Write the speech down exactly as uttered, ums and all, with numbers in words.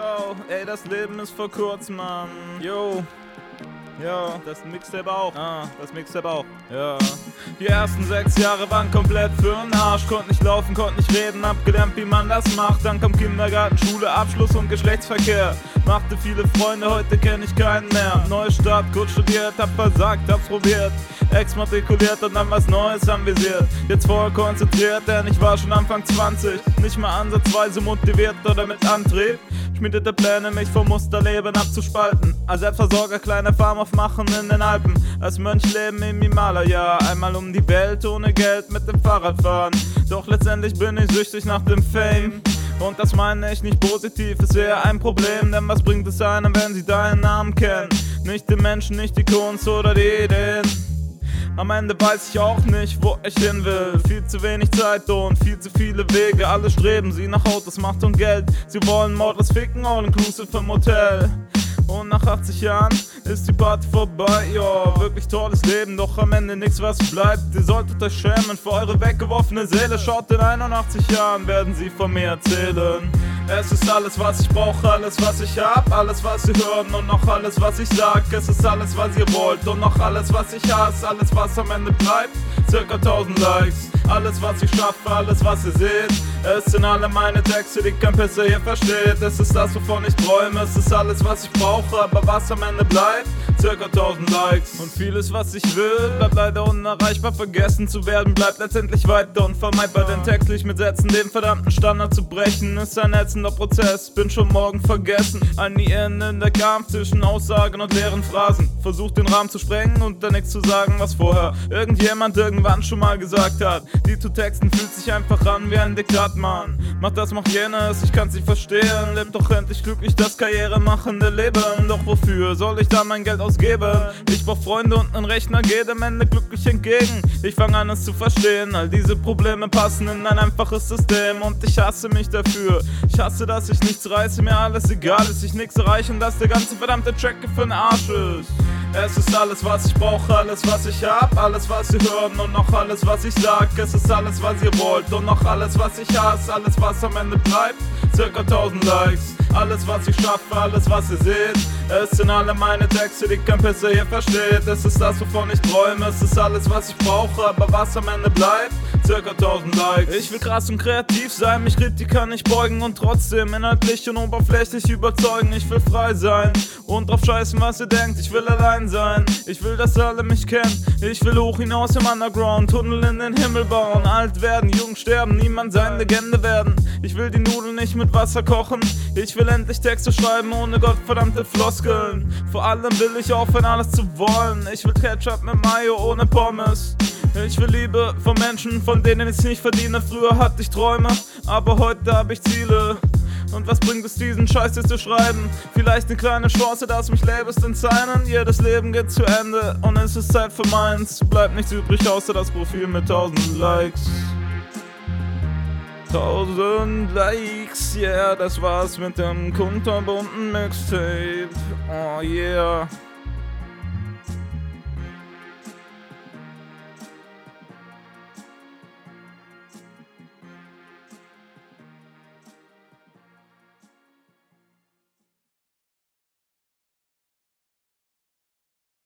Yo, ey, das Leben ist vor kurz, Mann. Yo. Ja, das Mixtape auch. Ah, das Mixtape auch. Ja. Die ersten sechs Jahre waren komplett für'n Arsch. Konnt nicht laufen, konnt nicht reden, hab gelernt, wie man das macht. Dann kam Kindergarten, Schule, Abschluss und Geschlechtsverkehr. Machte viele Freunde, heute kenn ich keinen mehr. Neustart, kurz studiert, hab versagt, hab's probiert. Exmatrikuliert und dann was Neues anvisiert. Jetzt voll konzentriert, denn ich war schon Anfang zwanzig. Nicht mal ansatzweise motiviert oder mit Antrieb. Schmiedete Pläne, mich vom Musterleben abzuspalten. Als Selbstversorger kleine Farm aufmachen in den Alpen. Als Mönch leben im Himalaya. Einmal um die Welt ohne Geld mit dem Fahrrad fahren. Doch letztendlich bin ich süchtig nach dem Fame. Und das meine ich nicht positiv, ist eher ein Problem. Denn was bringt es einem, wenn sie deinen Namen kennen? Nicht den Menschen, nicht die Kunst oder die Ideen. Am Ende weiß ich auch nicht, wo ich hin will. Viel zu wenig Zeit und viel zu viele Wege. Alle streben sie nach Autos, Macht und Geld. Sie wollen Models ficken, all inclusive im Hotel. Und nach achtzig Jahren ist die Party vorbei, ja, wirklich tolles Leben, doch am Ende nichts was bleibt. Ihr solltet euch schämen für eure weggeworfene Seele. Schaut, in einundachtzig Jahren werden sie von mir erzählen. Es ist alles, was ich brauche, alles, was ich hab, alles, was ihr hört und noch alles, was ich sag. Es ist alles, was ihr wollt und noch alles, was ich hasse, alles, was am Ende bleibt, circa tausend Likes. Alles, was ich schaffe, alles, was ihr seht, es sind alle meine Texte, die kein Pisser hier versteht. Es ist das, wovon ich träume, es ist alles, was ich brauche, aber was am Ende bleibt, circa tausend Likes. Und vieles, was ich will, bleibt leider unerreichbar. Vergessen zu werden, bleibt letztendlich weiter unvermeidbar. Denn textlich mit Sätzen den verdammten Standard zu brechen, ist ein ätzender Prozess, bin schon morgen vergessen. Ein nie endender Kampf zwischen Aussagen und leeren Phrasen. Versucht den Rahmen zu sprengen und dann nichts zu sagen, was vorher irgendjemand irgendwann schon mal gesagt hat. Die zu texten fühlt sich einfach an wie ein Diktat, Mann. Mach das, mach jenes, ich kann's nicht verstehen. Lebt doch endlich glücklich das karrieremachende Leben. Doch wofür soll ich da mein Geld ausgeben? Ich brauch Freunde und nen Rechner, geht am Ende glücklich entgegen. Ich fang an es zu verstehen, all diese Probleme passen in ein einfaches System. Und ich hasse mich dafür, ich hasse, dass ich nichts reiße, mir alles egal ist, ich nix erreiche und dass der ganze verdammte Track für'n Arsch ist. Es ist alles, was ich brauche, alles, was ich hab, alles, was ihr hört und noch alles, was ich sag. Es ist alles, was ihr wollt und noch alles, was ich hasse, alles, was am Ende bleibt, circa tausend Likes. Alles, was ich schaffe, alles, was ihr seht, es sind alle meine Texte, die kein Pisser hier versteht. Es ist das, wovon ich träume, es ist alles, was ich brauche, aber was am Ende bleibt, circa tausend Likes. Ich will krass und kreativ sein, mich Kritiker nicht beugen und trotzdem inhaltlich und oberflächlich überzeugen. Ich will frei sein und drauf scheißen, was ihr denkt. Ich will allein sein, ich will, dass alle mich kennen. Ich will hoch hinaus im Underground, Tunnel in den Himmel bauen. Alt werden, jung sterben, niemand sein Legende werden. Ich will die Nudeln nicht mit Wasser kochen, ich will endlich Texte schreiben ohne gottverdammte Floskeln. Vor allem will ich aufhören, alles zu wollen. Ich will Ketchup mit Mayo ohne Pommes. Ich will Liebe von Menschen, von denen ich's nicht verdiene. Früher hatte ich Träume, aber heute hab ich Ziele. Und was bringt es, diesen Scheiß hier zu schreiben? Vielleicht eine kleine Chance, dass mich labelst in Zeilen. Jedes Leben geht zu Ende und es ist Zeit für meins. Bleibt nichts übrig, außer das Profil mit tausend Likes. Tausend Likes, yeah, das war's mit dem kunterbunten Mixtape. Oh yeah.